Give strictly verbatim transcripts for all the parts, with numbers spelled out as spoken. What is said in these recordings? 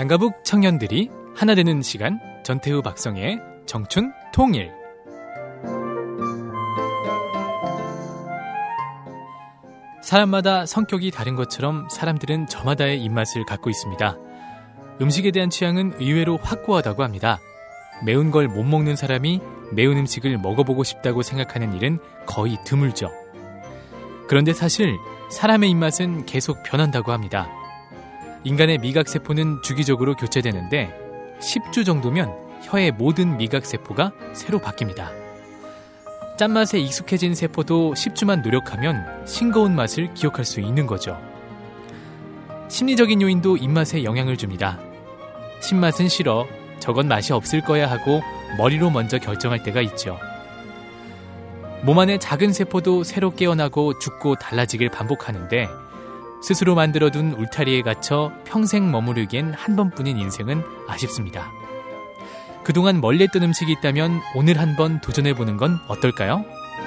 남가북 청년들이 하나 되는 시간, 전태우 박성의 청춘 통일. 사람마다 성격이 다른 것처럼 사람들은 저마다의 입맛을 갖고 있습니다. 음식에 대한 취향은 의외로 확고하다고 합니다. 매운 걸 못 먹는 사람이 매운 음식을 먹어보고 싶다고 생각하는 일은 거의 드물죠. 그런데 사실 사람의 입맛은 계속 변한다고 합니다. 인간의 미각세포는 주기적으로 교체되는데 십 주 정도면 혀의 모든 미각세포가 새로 바뀝니다. 짠맛에 익숙해진 세포도 십 주만 노력하면 싱거운 맛을 기억할 수 있는 거죠. 심리적인 요인도 입맛에 영향을 줍니다. 신맛은 싫어, 저건 맛이 없을 거야 하고 머리로 먼저 결정할 때가 있죠. 몸 안의 작은 세포도 새로 깨어나고 죽고 달라지길 반복하는데 스스로 만들어둔 울타리에 갇혀 평생 머무르기엔 한 번뿐인 인생은 아쉽습니다. 그동안 멀리했던 음식이 있다면 오늘 한번 도전해보는 건 어떨까요?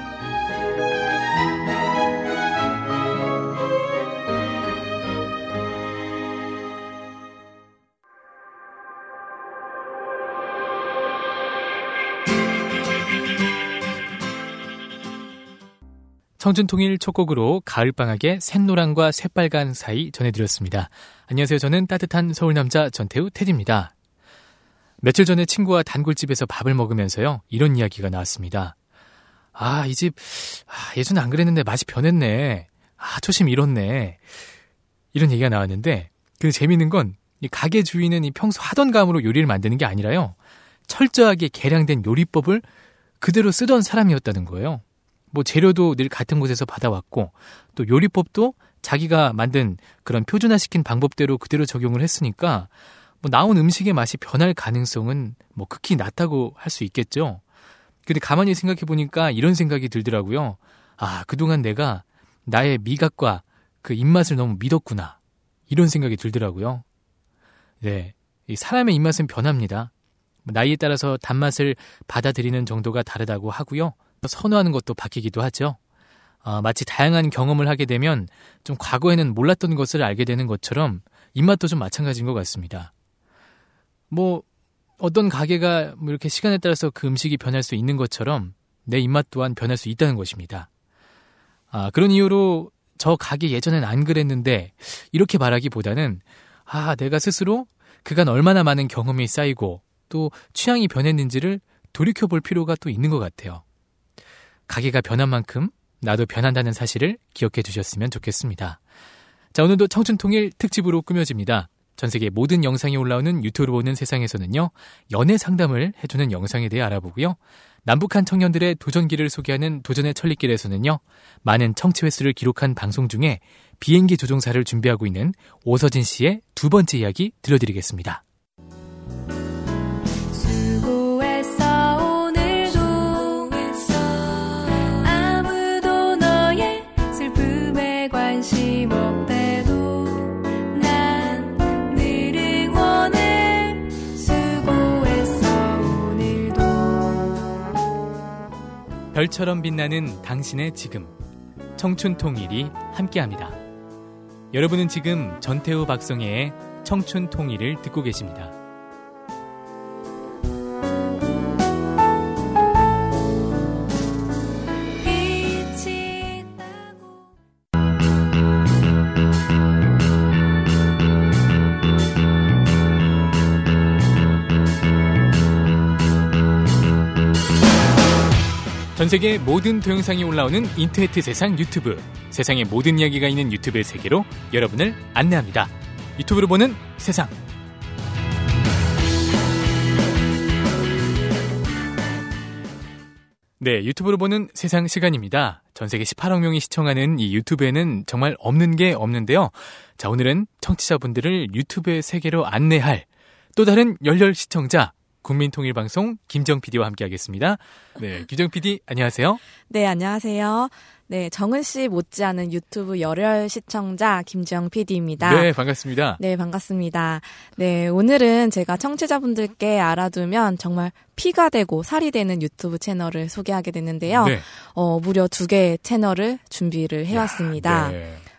청춘통일 첫 곡으로 가을방학의 샛노랑과 새빨간 사이 전해드렸습니다. 안녕하세요. 저는 따뜻한 서울남자 전태우 테디입니다. 며칠 전에 친구와 단골집에서 밥을 먹으면서요, 이런 이야기가 나왔습니다. 아, 이 집 아, 예전에 안 그랬는데 맛이 변했네. 아, 초심 잃었네. 이런 얘기가 나왔는데 그 재미있는 건 이 가게 주인은 이 평소 하던 감으로 요리를 만드는 게 아니라요, 철저하게 계량된 요리법을 그대로 쓰던 사람이었다는 거예요. 뭐 재료도 늘 같은 곳에서 받아왔고 또 요리법도 자기가 만든 그런 표준화시킨 방법대로 그대로 적용을 했으니까 뭐 나온 음식의 맛이 변할 가능성은 뭐 극히 낮다고 할 수 있겠죠. 근데 가만히 생각해 보니까 이런 생각이 들더라고요. 아, 그동안 내가 나의 미각과 그 입맛을 너무 믿었구나, 이런 생각이 들더라고요. 네, 이 사람의 입맛은 변합니다. 나이에 따라서 단맛을 받아들이는 정도가 다르다고 하고요, 선호하는 것도 바뀌기도 하죠. 어, 마치 다양한 경험을 하게 되면 좀 과거에는 몰랐던 것을 알게 되는 것처럼 입맛도 좀 마찬가지인 것 같습니다. 뭐 어떤 가게가 뭐 이렇게 시간에 따라서 그 음식이 변할 수 있는 것처럼 내 입맛 또한 변할 수 있다는 것입니다. 아, 그런 이유로 저 가게 예전엔 안 그랬는데 이렇게 말하기보다는 아, 내가 스스로 그간 얼마나 많은 경험이 쌓이고 또 취향이 변했는지를 돌이켜볼 필요가 또 있는 것 같아요. 가게가 변한 만큼 나도 변한다는 사실을 기억해 주셨으면 좋겠습니다. 자, 오늘도 청춘통일 특집으로 꾸며집니다. 전 세계 모든 영상이 올라오는 유튜브로 보는 세상에서는요, 연애 상담을 해주는 영상에 대해 알아보고요, 남북한 청년들의 도전기를 소개하는 도전의 천리길에서는요, 많은 청취 횟수를 기록한 방송 중에 비행기 조종사를 준비하고 있는 오서진 씨의 두 번째 이야기 들려드리겠습니다. 별처럼 빛나는 당신의 지금, 청춘통일이 함께합니다. 여러분은 지금 전태우 박성혜의 청춘통일을 듣고 계십니다. 전 세계 모든 동영상이 올라오는 인터네트 세상 유튜브, 세상의 모든 이야기가 있는 유튜브의 세계로 여러분을 안내합니다. 유튜브로 보는 세상. 네, 유튜브로 보는 세상 시간입니다. 전 세계 십팔억 명이 시청하는 이 유튜브에는 정말 없는 게 없는데요. 자, 오늘은 청취자분들을 유튜브의 세계로 안내할 또 다른 열혈 시청자, 국민통일방송 김정 피디와 함께하겠습니다. 네, 김정 피디 안녕하세요. 네, 안녕하세요. 네, 정은 씨 못지않은 유튜브 열혈 시청자 김정 피디입니다. 네, 반갑습니다. 네, 반갑습니다. 네, 오늘은 제가 청취자분들께 알아두면 정말 피가 되고 살이 되는 유튜브 채널을 소개하게 됐는데요. 네. 어, 무려 두 개의 채널을 준비를 해왔습니다. 야, 네.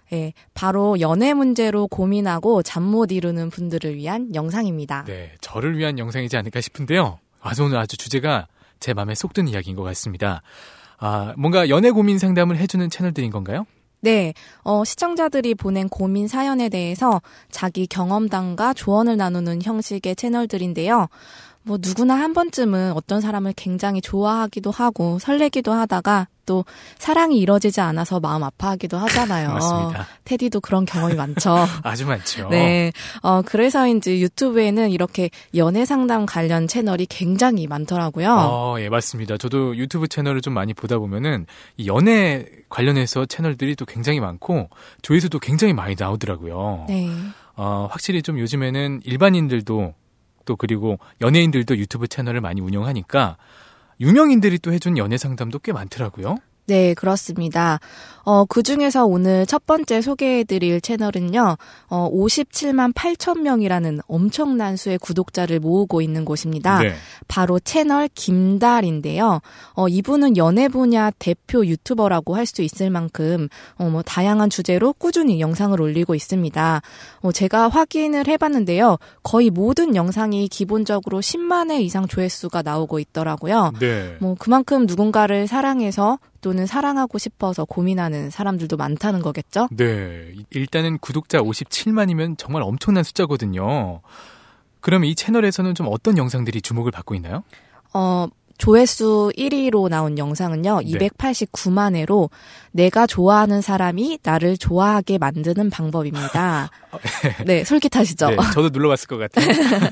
예, 바로 연애 문제로 고민하고 잠 못 이루는 분들을 위한 영상입니다. 네, 저를 위한 영상이지 않을까 싶은데요. 아주 오늘 아주 주제가 제 마음에 쏙 드는 이야기인 것 같습니다. 아, 뭔가 연애 고민 상담을 해주는 채널들인 건가요? 네, 어, 시청자들이 보낸 고민 사연에 대해서 자기 경험담과 조언을 나누는 형식의 채널들인데요. 뭐 누구나 한 번쯤은 어떤 사람을 굉장히 좋아하기도 하고 설레기도 하다가 또 사랑이 이뤄지지 않아서 마음 아파하기도 하잖아요. 맞습니다. 테디도 그런 경험이 많죠. 아주 많죠. 네, 어, 그래서인지 유튜브에는 이렇게 연애 상담 관련 채널이 굉장히 많더라고요. 어, 예, 맞습니다. 저도 유튜브 채널을 좀 많이 보다 보면은 이 연애 관련해서 채널들이 또 굉장히 많고 조회수도 굉장히 많이 나오더라고요. 네. 어, 확실히 좀 요즘에는 일반인들도 또 그리고 연예인들도 유튜브 채널을 많이 운영하니까 유명인들이 또 해준 연애 상담도 꽤 많더라고요. 네, 그렇습니다. 어, 그 중에서 오늘 첫 번째 소개해드릴 채널은요, 어, 오십칠만 팔천 명이라는 엄청난 수의 구독자를 모으고 있는 곳입니다. 네. 바로 채널 김달인데요. 어, 이분은 연애 분야 대표 유튜버라고 할 수 있을 만큼, 어, 뭐, 다양한 주제로 꾸준히 영상을 올리고 있습니다. 어, 제가 확인을 해봤는데요. 거의 모든 영상이 기본적으로 십만 회 이상 조회수가 나오고 있더라고요. 네. 뭐, 그만큼 누군가를 사랑해서 또는 사랑하고 싶어서 고민하는 사람들도 많다는 거겠죠? 네. 일단은 구독자 오십칠만이면 정말 엄청난 숫자거든요. 그럼 이 채널에서는 좀 어떤 영상들이 주목을 받고 있나요? 어, 조회수 일 위로 나온 영상은요, 네. 이백팔십구만 회로 내가 좋아하는 사람이 나를 좋아하게 만드는 방법입니다. 네, 솔깃하시죠? 네, 저도 눌러봤을 것 같아요.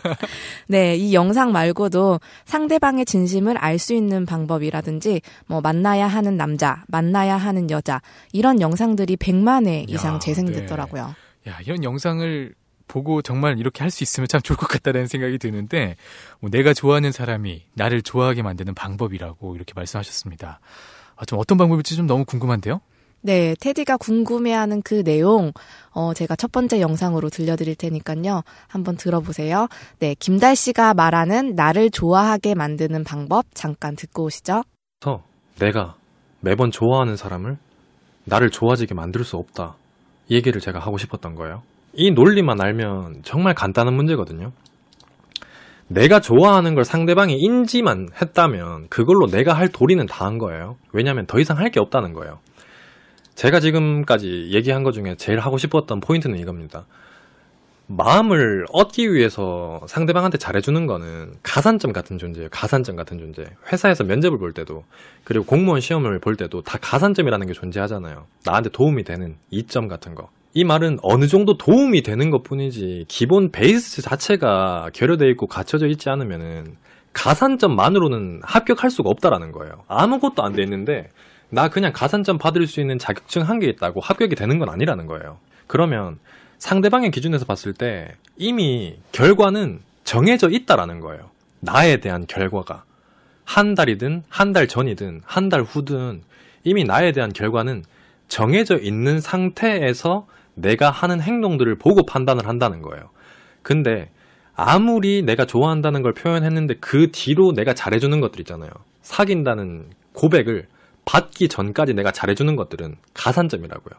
네, 이 영상 말고도 상대방의 진심을 알 수 있는 방법이라든지 뭐 만나야 하는 남자, 만나야 하는 여자 이런 영상들이 백만 회 이상 야, 재생됐더라고요. 네. 야, 이런 영상을 보고 정말 이렇게 할 수 있으면 참 좋을 것 같다는 생각이 드는데 뭐 내가 좋아하는 사람이 나를 좋아하게 만드는 방법이라고 이렇게 말씀하셨습니다. 아, 좀 어떤 방법일지 좀 너무 궁금한데요? 네, 테디가 궁금해하는 그 내용 어, 제가 첫 번째 영상으로 들려드릴 테니까요. 한번 들어보세요. 네, 김달 씨가 말하는 나를 좋아하게 만드는 방법 잠깐 듣고 오시죠. 그래서 내가 매번 좋아하는 사람을 나를 좋아지게 만들 수 없다. 이 얘기를 제가 하고 싶었던 거예요. 이 논리만 알면 정말 간단한 문제거든요. 내가 좋아하는 걸 상대방이 인지만 했다면 그걸로 내가 할 도리는 다 한 거예요. 왜냐하면 더 이상 할 게 없다는 거예요. 제가 지금까지 얘기한 것 중에 제일 하고 싶었던 포인트는 이겁니다. 마음을 얻기 위해서 상대방한테 잘해주는 거는 가산점 같은 존재예요. 가산점 같은 존재. 회사에서 면접을 볼 때도 그리고 공무원 시험을 볼 때도 다 가산점이라는 게 존재하잖아요. 나한테 도움이 되는 이점 같은 거. 이 말은 어느 정도 도움이 되는 것 뿐이지 기본 베이스 자체가 결여되어 있고 갖춰져 있지 않으면은 가산점만으로는 합격할 수가 없다라는 거예요. 아무것도 안 돼 있는데 나 그냥 가산점 받을 수 있는 자격증 한 개 있다고 합격이 되는 건 아니라는 거예요. 그러면 상대방의 기준에서 봤을 때 이미 결과는 정해져 있다라는 거예요. 나에 대한 결과가 한 달이든 한 달 전이든 한 달 후든 이미 나에 대한 결과는 정해져 있는 상태에서 내가 하는 행동들을 보고 판단을 한다는 거예요. 근데 아무리 내가 좋아한다는 걸 표현했는데 그 뒤로 내가 잘해주는 것들 있잖아요. 사귄다는 고백을 받기 전까지 내가 잘해주는 것들은 가산점이라고요.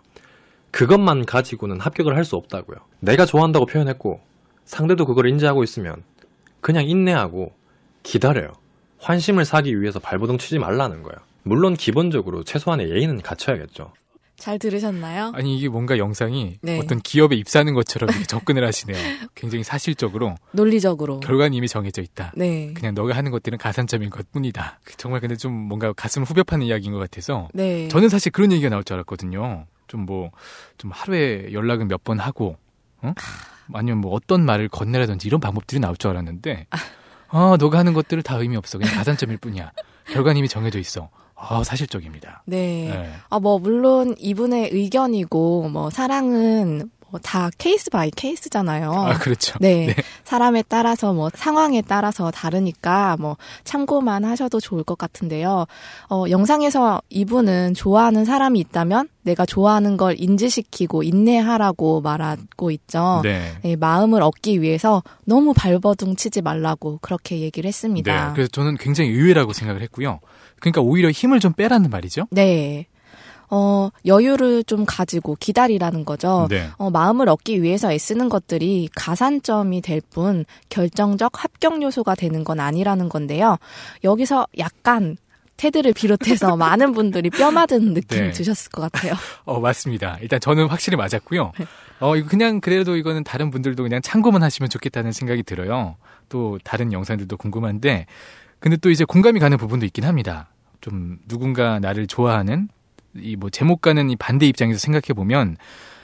그것만 가지고는 합격을 할 수 없다고요. 내가 좋아한다고 표현했고 상대도 그걸 인지하고 있으면 그냥 인내하고 기다려요. 환심을 사기 위해서 발버둥 치지 말라는 거예요. 물론 기본적으로 최소한의 예의는 갖춰야겠죠. 잘 들으셨나요? 아니 이게 뭔가 영상이 네. 어떤 기업에 입사하는 것처럼 이렇게 접근을 하시네요. 굉장히 사실적으로 논리적으로. 결과는 이미 정해져 있다. 네. 그냥 너가 하는 것들은 가산점인 것뿐이다. 정말 근데 좀 뭔가 가슴을 후벼 파는 이야기인 것 같아서 네. 저는 사실 그런 얘기가 나올 줄 알았거든요. 좀 뭐 좀 하루에 연락은 몇 번 하고 어? 아니면 뭐 어떤 말을 건네라든지 이런 방법들이 나올 줄 알았는데 아 너가 하는 것들은 다 의미 없어. 그냥 가산점일 뿐이야. 결과는 이미 정해져 있어. 아, 사실적입니다. 네. 네. 아, 뭐, 물론 이분의 의견이고, 뭐, 사랑은 뭐 다 케이스 바이 케이스잖아요. 아, 그렇죠. 네. 네. 사람에 따라서 뭐, 상황에 따라서 다르니까 뭐, 참고만 하셔도 좋을 것 같은데요. 어, 영상에서 이분은 좋아하는 사람이 있다면 내가 좋아하는 걸 인지시키고 인내하라고 말하고 있죠. 네. 네, 마음을 얻기 위해서 너무 발버둥 치지 말라고 그렇게 얘기를 했습니다. 네. 그래서 저는 굉장히 의외라고 생각을 했고요. 그러니까 오히려 힘을 좀 빼라는 말이죠. 네. 어, 여유를 좀 가지고 기다리라는 거죠. 네. 어, 마음을 얻기 위해서 애쓰는 것들이 가산점이 될 뿐 결정적 합격 요소가 되는 건 아니라는 건데요. 여기서 약간 테드를 비롯해서 많은 분들이 뼈 맞은 느낌 네. 드셨을 것 같아요. 어, 맞습니다. 일단 저는 확실히 맞았고요. 어, 이거 그냥 그래도 이거는 다른 분들도 그냥 참고만 하시면 좋겠다는 생각이 들어요. 또 다른 영상들도 궁금한데, 근데 또 이제 공감이 가는 부분도 있긴 합니다. 좀 누군가 나를 좋아하는 이 뭐 제목과는 이 반대 입장에서 생각해 보면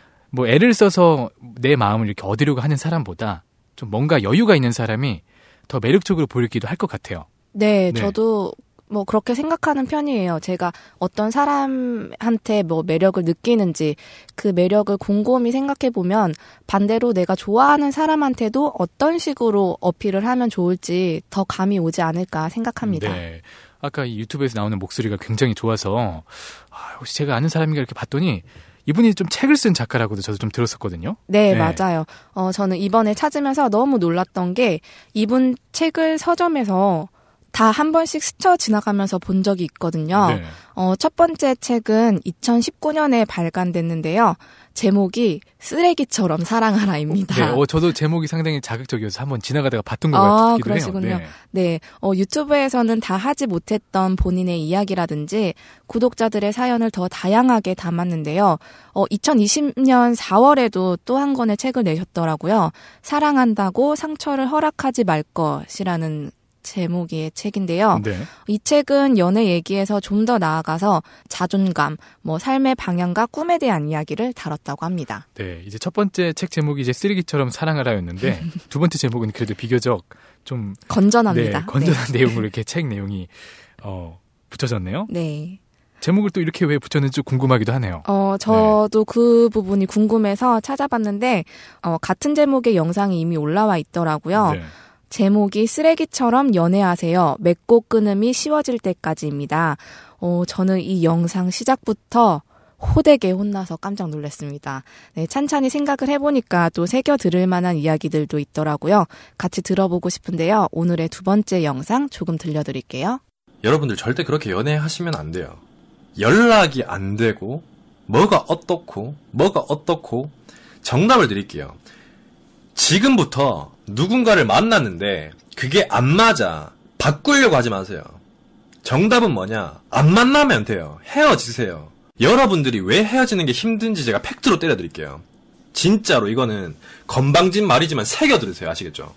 뭐 애를 써서 내 마음을 이렇게 얻으려고 하는 사람보다 좀 뭔가 여유가 있는 사람이 더 매력적으로 보이기도 할 것 같아요. 네, 네. 저도 뭐 그렇게 생각하는 편이에요. 제가 어떤 사람한테 뭐 매력을 느끼는지 그 매력을 곰곰이 생각해 보면 반대로 내가 좋아하는 사람한테도 어떤 식으로 어필을 하면 좋을지 더 감이 오지 않을까 생각합니다. 네. 아까 이 유튜브에서 나오는 목소리가 굉장히 좋아서 아, 혹시 제가 아는 사람인가 이렇게 봤더니 이분이 좀 책을 쓴 작가라고도 저도 좀 들었었거든요. 네, 네. 맞아요. 어, 저는 이번에 찾으면서 너무 놀랐던 게 이분 책을 서점에서 다 한 번씩 스쳐 지나가면서 본 적이 있거든요. 네. 어, 첫 번째 책은 이천십구 년에 발간됐는데요. 제목이 쓰레기처럼 사랑하라입니다. 네, 어, 저도 제목이 상당히 자극적이어서 한번 지나가다가 봤던 것 아, 같기도 그러시군요. 해요. 네. 네, 어, 유튜브에서는 다 하지 못했던 본인의 이야기라든지 구독자들의 사연을 더 다양하게 담았는데요. 어, 이천이십 년 사월에도 또 한 권의 책을 내셨더라고요. 사랑한다고 상처를 허락하지 말 것이라는 제목의 책인데요. 네. 이 책은 연애 얘기에서 좀 더 나아가서 자존감, 뭐 삶의 방향과 꿈에 대한 이야기를 다뤘다고 합니다. 네, 이제 첫 번째 책 제목이 이제 쓰레기처럼 사랑하라였는데 두 번째 제목은 그래도 비교적 좀 건전합니다. 네, 건전한 내용으로 이렇게 책 내용이 어, 붙여졌네요. 네. 제목을 또 이렇게 왜 붙였는지 궁금하기도 하네요. 어, 저도 그 부분이 궁금해서 찾아봤는데, 어, 같은 제목의 영상이 이미 올라와 있더라고요. 네. 제목이 쓰레기처럼 연애하세요. 맺고 끊음이 쉬워질 때까지입니다. 어, 저는 이 영상 시작부터 호되게 혼나서 깜짝 놀랐습니다. 네, 찬찬히 생각을 해보니까 또 새겨 들을 만한 이야기들도 있더라고요. 같이 들어보고 싶은데요. 오늘의 두 번째 영상 조금 들려드릴게요. 여러분들 절대 그렇게 연애하시면 안 돼요. 연락이 안 되고 뭐가 어떻고 뭐가 어떻고 정답을 드릴게요. 지금부터 누군가를 만났는데 그게 안 맞아 바꾸려고 하지 마세요. 정답은 뭐냐? 안 만나면 돼요. 헤어지세요. 여러분들이 왜 헤어지는 게 힘든지 제가 팩트로 때려드릴게요. 진짜로 이거는 건방진 말이지만 새겨들으세요. 아시겠죠?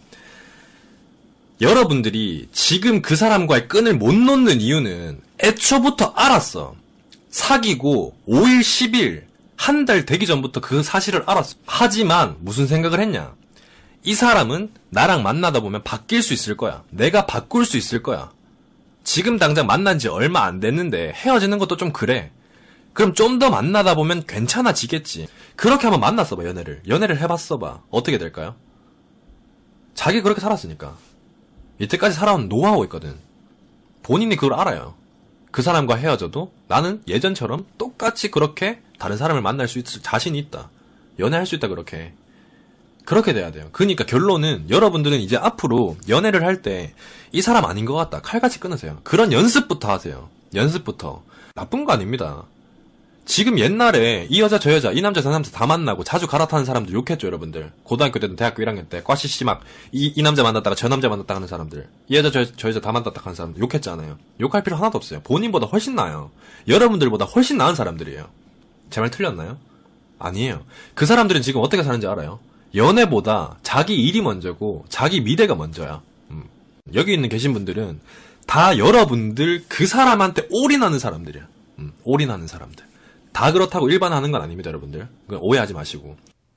여러분들이 지금 그 사람과의 끈을 못 놓는 이유는 애초부터 알았어. 사귀고 오 일, 십 일, 한 달 되기 전부터 그 사실을 알았어. 하지만 무슨 생각을 했냐? 이 사람은 나랑 만나다 보면 바뀔 수 있을 거야. 내가 바꿀 수 있을 거야. 지금 당장 만난 지 얼마 안 됐는데 헤어지는 것도 좀 그래. 그럼 좀 더 만나다 보면 괜찮아지겠지. 그렇게 한번 만났어봐, 연애를. 연애를 해봤어봐. 어떻게 될까요? 자기 그렇게 살았으니까. 이때까지 살아온 노하우 있거든. 본인이 그걸 알아요. 그 사람과 헤어져도 나는 예전처럼 똑같이 그렇게 다른 사람을 만날 수 있을 자신이 있다. 연애할 수 있다, 그렇게. 그렇게 돼야 돼요. 그러니까 결론은 여러분들은 이제 앞으로 연애를 할 때 이 사람 아닌 것 같다. 칼같이 끊으세요. 그런 연습부터 하세요. 연습부터. 나쁜 거 아닙니다. 지금 옛날에 이 여자 저 여자 이 남자 저 남자 다 만나고 자주 갈아타는 사람들 욕했죠, 여러분들. 고등학교 때든 대학교 일 학년 때 꽈시시 막 이 이 남자 만났다가 저 남자 만났다 하는 사람들, 이 여자 저, 저 여자 다 만났다 하는 사람들 욕했잖아요. 욕할 필요 하나도 없어요. 본인보다 훨씬 나아요. 여러분들보다 훨씬 나은 사람들이에요. 제 말 틀렸나요? 아니에요. 그 사람들은 지금 어떻게 사는지 알아요? 연애보다 자기 일이 먼저고 자기 미래가 먼저야. 음. 여기 있는 계신 분들은 다 여러분들 그 사람한테 올인하는 사람들이야. 음. 올인하는 사람들. 다 그렇다고 일반화하는 건 아닙니다, 여러분들. 오해하지 마시고.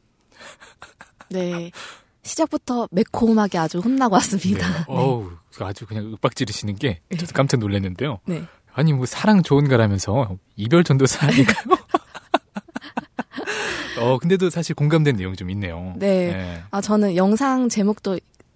네. 시작부터 매콤하게 아주 혼나고 왔습니다. 네. 어우, 아주 그냥 윽박 지르시는 게 저도 깜짝 놀랐는데요. 네. 아니, 뭐 사랑 좋은가라면서 이별 전도사 아닌가요? 어, 근데도 사실 공감된 내용이 좀 있네요. 네. 네. 아, 저는 영상 제목도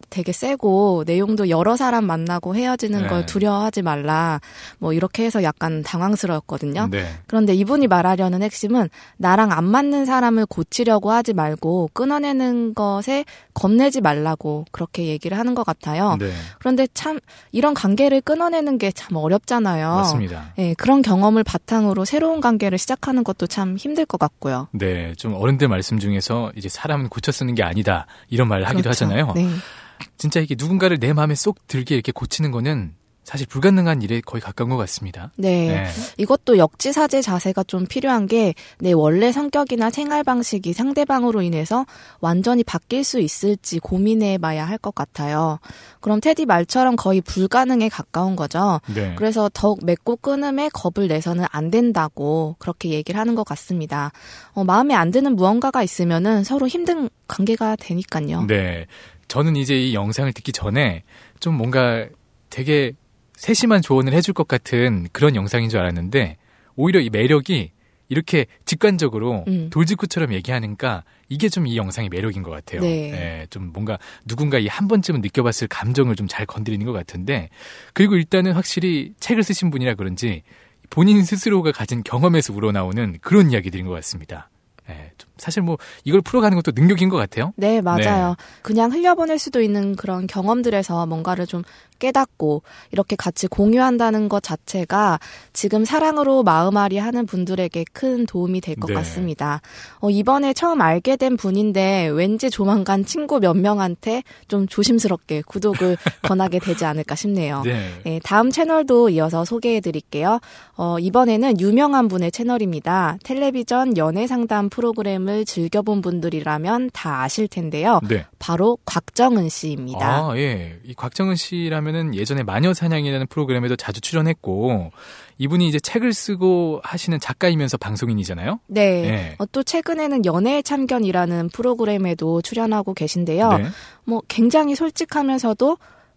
되게 세고 내용도 여러 사람 만나고 헤어지는 네. 걸 두려워하지 말라. 뭐 이렇게 해서 약간 당황스러웠거든요. 네. 그런데 이분이 말하려는 핵심은 나랑 안 맞는 사람을 고치려고 하지 말고 끊어내는 것에 겁내지 말라고 그렇게 얘기를 하는 것 같아요. 네. 그런데 참 이런 관계를 끊어내는 게 참 어렵잖아요. 맞습니다. 네, 그런 경험을 바탕으로 새로운 관계를 시작하는 것도 참 힘들 것 같고요. 네, 좀 어른들 말씀 중에서 이제 사람은 고쳐 쓰는 게 아니다 이런 말을 하기도 그렇죠. 하잖아요. 네. 진짜 이게 누군가를 내 마음에 쏙 들게 이렇게 고치는 거는 사실 불가능한 일에 거의 가까운 것 같습니다. 네. 네. 이것도 역지사지 자세가 좀 필요한 게 내 원래 성격이나 생활 방식이 상대방으로 인해서 완전히 바뀔 수 있을지 고민해 봐야 할 것 같아요. 그럼 테디 말처럼 거의 불가능에 가까운 거죠. 네. 그래서 더욱 맺고 끊음에 겁을 내서는 안 된다고 그렇게 얘기를 하는 것 같습니다. 어, 마음에 안 드는 무언가가 있으면은 서로 힘든 관계가 되니까요. 네. 저는 이제 이 영상을 듣기 전에 좀 뭔가 되게 세심한 조언을 해줄 것 같은 그런 영상인 줄 알았는데 오히려 이 매력이 이렇게 직관적으로 음. 돌직구처럼 얘기하니까 이게 좀 이 영상의 매력인 것 같아요. 네. 네, 좀 뭔가 누군가 이 한 번쯤은 느껴봤을 감정을 좀 잘 건드리는 것 같은데 그리고 일단은 확실히 책을 쓰신 분이라 그런지 본인 스스로가 가진 경험에서 우러나오는 그런 이야기들인 것 같습니다. 네, 좀 사실 뭐 이걸 풀어가는 것도 능력인 것 같아요. 네, 맞아요. 네. 그냥 흘려보낼 수도 있는 그런 경험들에서 뭔가를 좀 깨닫고 이렇게 같이 공유한다는 것 자체가 지금 사랑으로 마음앓이 하는 분들에게 큰 도움이 될 것 네. 같습니다. 어, 이번에 처음 알게 된 분인데 왠지 조만간 친구 몇 명한테 좀 조심스럽게 구독을 권하게 되지 않을까 싶네요. 네. 네, 다음 채널도 이어서 소개해드릴게요. 어, 이번에는 유명한 분의 채널입니다. 텔레비전 연애상담 프로그램을 즐겨본 분들이라면 다 아실 텐데요. 네. 바로 곽정은 씨입니다. 아, 예. 이 곽정은 씨라면은 예전에 마녀사냥이라는 프로그램에도 자주 출연했고, 이분이 이제 책을 쓰고 하시는 작가이면서 방송인이잖아요? 네. 네. 어, 또 최근에는 연애의 참견이라는 프로그램에도 출연하고 계신데요. 네. 뭐 굉장히 솔직하면서도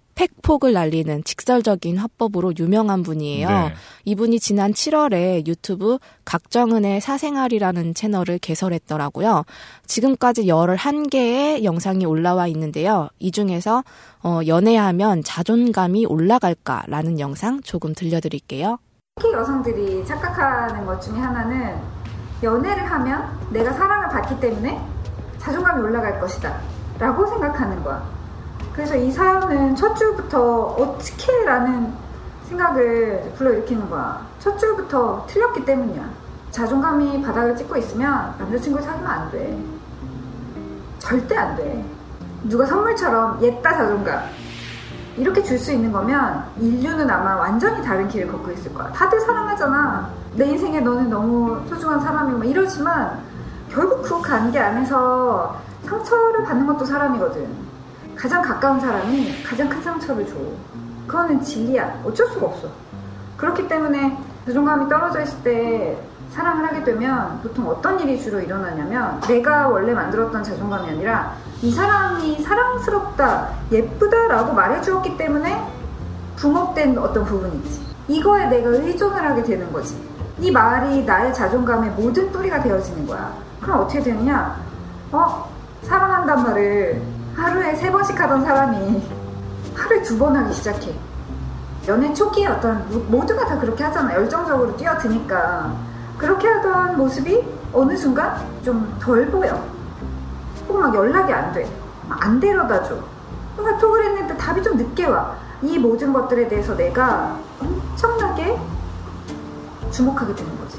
팩폭을 날리는 직설적인 화법으로 유명한 분이에요. 네. 이분이 지난 칠월에 유튜브 곽정은의 사생활이라는 채널을 개설했더라고요. 지금까지 열한 개의 영상이 올라와 있는데요. 이 중에서 어, 연애하면 자존감이 올라갈까라는 영상 조금 들려드릴게요. 특히 여성들이 착각하는 것 중에 하나는 연애를 하면 내가 사랑을 받기 때문에 자존감이 올라갈 것이다 라고 생각하는 거야. 그래서 이 사연은 첫 줄부터 어떻게 라는 생각을 불러일으키는 거야. 첫 줄부터 틀렸기 때문이야. 자존감이 바닥을 찍고 있으면 남자친구를 사귀면 안 돼. 절대 안 돼. 누가 선물처럼 옛다 자존감 이렇게 줄 수 있는 거면 인류는 아마 완전히 다른 길을 걷고 있을 거야. 다들 사랑하잖아. 내 인생에 너는 너무 소중한 사람이고 막 이러지만 결국 그 관계 안에서 상처를 받는 것도 사람이거든. 가장 가까운 사람이 가장 큰 상처를 줘. 그거는 진리야. 어쩔 수가 없어. 그렇기 때문에 자존감이 떨어져 있을 때 사랑을 하게 되면 보통 어떤 일이 주로 일어나냐면 내가 원래 만들었던 자존감이 아니라 이 사람이 사랑스럽다, 예쁘다라고 말해주었기 때문에 붕업된 어떤 부분이지. 이거에 내가 의존을 하게 되는 거지. 이 말이 나의 자존감의 모든 뿌리가 되어지는 거야. 그럼 어떻게 되느냐? 어? 사랑한단 말을 하루에 세 번씩 하던 사람이 하루에 두 번 하기 시작해. 연애 초기에 어떤 모두가 다 그렇게 하잖아. 열정적으로 뛰어드니까. 그렇게 하던 모습이 어느 순간 좀 덜 보여. 혹은 막 연락이 안 돼. 안 데려다줘. 뭔가 톡을 했는데 답이 좀 늦게 와. 이 모든 것들에 대해서 내가 엄청나게 주목하게 되는 거지.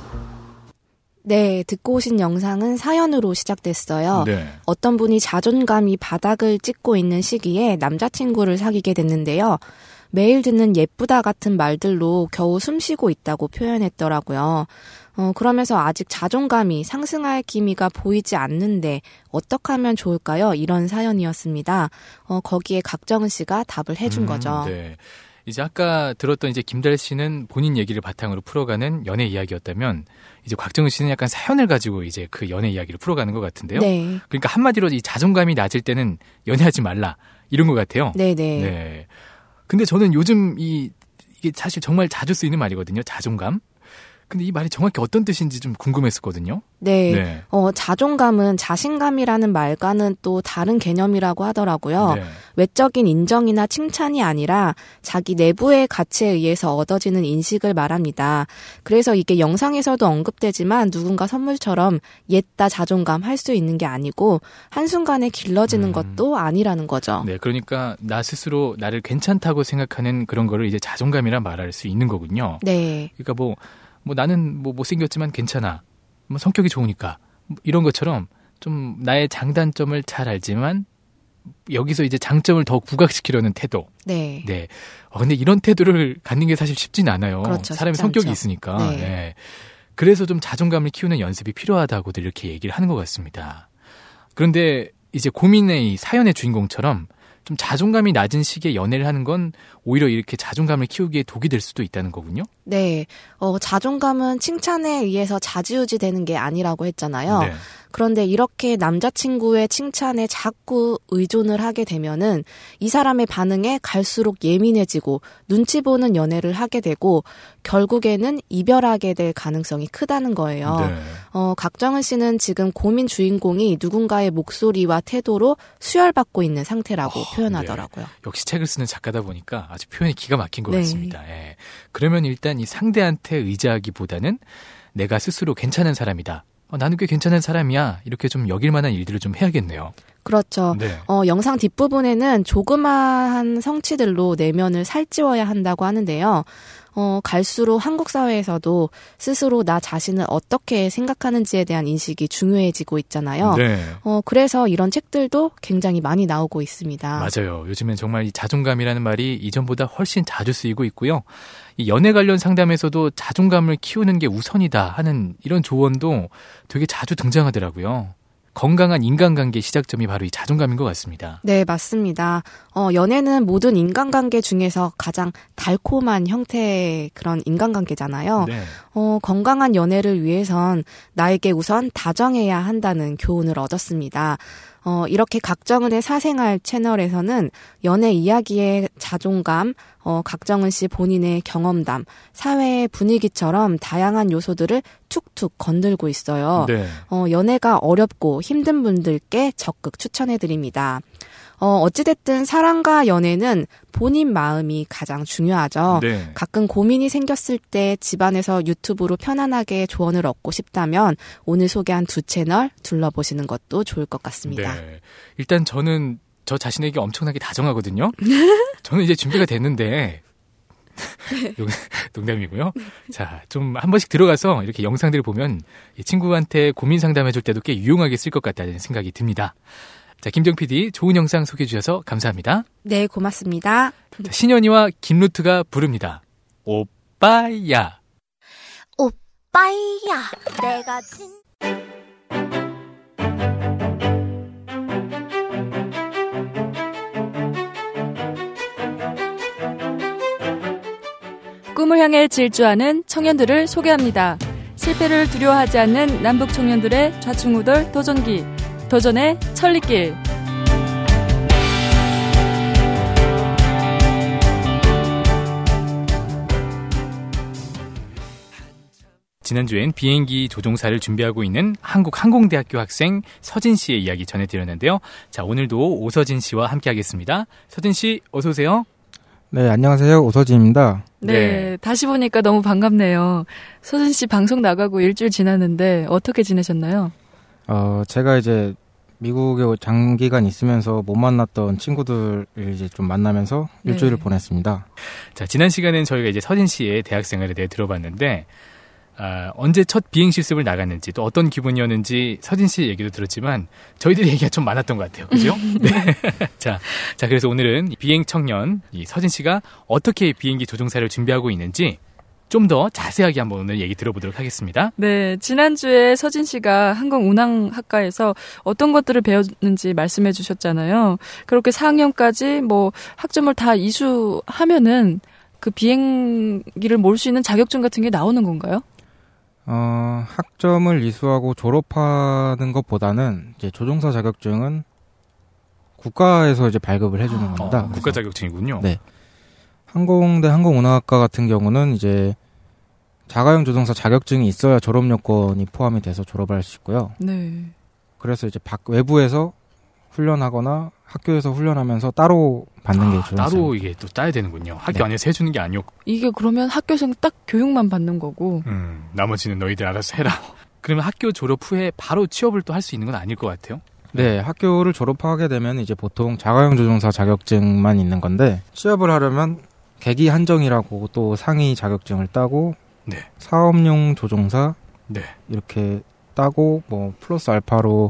네, 듣고 오신 영상은 사연으로 시작됐어요. 네. 어떤 분이 자존감이 바닥을 찍고 있는 시기에 남자친구를 사귀게 됐는데요. 매일 듣는 예쁘다 같은 말들로 겨우 숨쉬고 있다고 표현했더라고요. 어, 그러면서 아직 자존감이 상승할 기미가 보이지 않는데 어떻게 하면 좋을까요? 이런 사연이었습니다. 어, 거기에 곽정은 씨가 답을 해준 음, 거죠. 네. 이제 아까 들었던 이제 김달 씨는 본인 얘기를 바탕으로 풀어가는 연애 이야기였다면 이제 곽정은 씨는 약간 사연을 가지고 이제 그 연애 이야기를 풀어가는 것 같은데요. 네. 그러니까 한마디로 이 자존감이 낮을 때는 연애하지 말라 이런 것 같아요. 네네. 네. 근데 저는 요즘 이 이게 사실 정말 자주 쓰이는 말이거든요. 자존감. 근데 이 말이 정확히 어떤 뜻인지 좀 궁금했었거든요. 네. 네. 어, 자존감은 자신감이라는 말과는 또 다른 개념이라고 하더라고요. 네. 외적인 인정이나 칭찬이 아니라 자기 내부의 가치에 의해서 얻어지는 인식을 말합니다. 그래서 이게 영상에서도 언급되지만 누군가 선물처럼 옛다 자존감 할 수 있는 게 아니고 한순간에 길러지는 음. 것도 아니라는 거죠. 네, 그러니까 나 스스로 나를 괜찮다고 생각하는 그런 거를 이제 자존감이라 말할 수 있는 거군요. 네. 그러니까 뭐, 뭐 나는 뭐 못생겼지만 괜찮아. 뭐 성격이 좋으니까. 뭐 이런 것처럼 좀 나의 장단점을 잘 알지만 여기서 이제 장점을 더 부각시키려는 태도. 네. 네. 어, 근데 이런 태도를 갖는 게 사실 쉽진 않아요. 그렇죠, 사람의 쉽지 성격이 않죠. 있으니까. 네. 네. 그래서 좀 자존감을 키우는 연습이 필요하다고들 이렇게 얘기를 하는 것 같습니다. 그런데 이제 고민의 이 사연의 주인공처럼 좀 자존감이 낮은 시기에 연애를 하는 건 오히려 이렇게 자존감을 키우기에 독이 될 수도 있다는 거군요. 네. 어, 자존감은 칭찬에 의해서 좌지우지 되는 게 아니라고 했잖아요. 네. 그런데 이렇게 남자친구의 칭찬에 자꾸 의존을 하게 되면은 이 사람의 반응에 갈수록 예민해지고 눈치 보는 연애를 하게 되고 결국에는 이별하게 될 가능성이 크다는 거예요. 네. 어, 각정은 씨는 지금 고민 주인공이 누군가의 목소리와 태도로 수혈받고 있는 상태라고 어, 표현하더라고요. 네. 역시 책을 쓰는 작가다 보니까 아주 표현이 기가 막힌 것 네. 같습니다. 예. 그러면 일단 이 상대한테 의지하기보다는 내가 스스로 괜찮은 사람이다. 어, 나는 꽤 괜찮은 사람이야. 이렇게 좀 여길 만한 일들을 좀 해야겠네요. 그렇죠. 네. 어, 영상 뒷부분에는 조그마한 성취들로 내면을 살찌워야 한다고 하는데요. 어, 갈수록 한국 사회에서도 스스로 나 자신을 어떻게 생각하는지에 대한 인식이 중요해지고 있잖아요. 네. 어, 그래서 이런 책들도 굉장히 많이 나오고 있습니다. 맞아요. 요즘엔 정말 이 자존감이라는 말이 이전보다 훨씬 자주 쓰이고 있고요. 이 연애 관련 상담에서도 자존감을 키우는 게 우선이다 하는 이런 조언도 되게 자주 등장하더라고요. 건강한 인간관계 시작점이 바로 이 자존감인 것 같습니다. 네, 맞습니다. 어, 연애는 모든 인간관계 중에서 가장 달콤한 형태의 그런 인간관계잖아요. 네. 어, 건강한 연애를 위해선 나에게 우선 다정해야 한다는 교훈을 얻었습니다. 어, 이렇게 각정은의 사생활 채널에서는 연애 이야기의 자존감, 어, 각정은 씨 본인의 경험담, 사회의 분위기처럼 다양한 요소들을 툭툭 건들고 있어요. 네. 어, 연애가 어렵고 힘든 분들께 적극 추천해드립니다. 어, 어찌됐든 사랑과 연애는 본인 마음이 가장 중요하죠. 네. 가끔 고민이 생겼을 때 집안에서 유튜브로 편안하게 조언을 얻고 싶다면 오늘 소개한 두 채널 둘러보시는 것도 좋을 것 같습니다. 네. 일단 저는 저 자신에게 엄청나게 다정하거든요. 저는 이제 준비가 됐는데 농담이고요. 자, 좀 한 번씩 들어가서 이렇게 영상들을 보면 이 친구한테 고민 상담해줄 때도 꽤 유용하게 쓸 것 같다는 생각이 듭니다. 자, 김정 피디 좋은 영상 소개해 주셔서 감사합니다. 네, 고맙습니다. 자, 신현이와 김루트가 부릅니다. 오빠야. 오빠야, 내가 진... 꿈을 향해 질주하는 청년들을 소개합니다. 실패를 두려워하지 않는 남북 청년들의 좌충우돌 도전기. 도전의 천리길. 지난주엔 비행기 조종사를 준비하고 있는 한국항공대학교 학생 서진 씨의 이야기 전해드렸는데요. 자, 오늘도 오서진 씨와 함께하겠습니다. 서진 씨, 어서 오세요. 네, 안녕하세요. 오서진입니다. 네, 네. 다시 보니까 너무 반갑네요. 서진 씨 방송 나가고 일주일 지났는데 어떻게 지내셨나요? 어, 제가 이제 미국에 장기간 있으면서 못 만났던 친구들을 이제 좀 만나면서 네. 일주일을 보냈습니다. 자, 지난 시간엔 저희가 이제 서진 씨의 대학 생활에 대해 들어봤는데, 아, 언제 첫 비행 실습을 나갔는지 또 어떤 기분이었는지 서진 씨 얘기도 들었지만 저희들이 얘기가 좀 많았던 것 같아요. 그죠? 네. 자, 자, 그래서 오늘은 비행 청년 이 서진 씨가 어떻게 비행기 조종사를 준비하고 있는지 좀 더 자세하게 한번 오늘 얘기 들어보도록 하겠습니다. 네, 지난주에 서진 씨가 항공운항학과에서 어떤 것들을 배웠는지 말씀해 주셨잖아요. 그렇게 사 학년까지 뭐 학점을 다 이수하면은 그 비행기를 몰 수 있는 자격증 같은 게 나오는 건가요? 어, 학점을 이수하고 졸업하는 것보다는 이제 조종사 자격증은 국가에서 이제 발급을 해주는 어, 겁니다. 국가 자격증이군요. 네. 항공대 항공운항학과 같은 경우는 이제 자가용 조종사 자격증이 있어야 졸업 요건이 포함이 돼서 졸업할 수 있고요. 네. 그래서 이제 밖 외부에서 훈련하거나 학교에서 훈련하면서 따로 받는 게 아, 조종사. 따로 이게 또 따야 되는군요. 학교 네. 안에서 해주는 게 아니었고. 이게 그러면 학교에서는 딱 교육만 받는 거고. 음, 나머지는 너희들 알아서 해라. 그러면 학교 졸업 후에 바로 취업을 또 할 수 있는 건 아닐 것 같아요. 네, 학교를 졸업하게 되면 이제 보통 자가용 조종사 자격증만 있는 건데 취업을 하려면 계기 한정이라고 또 상위 자격증을 따고 네. 사업용 조종사 네. 이렇게 따고 뭐 플러스 알파로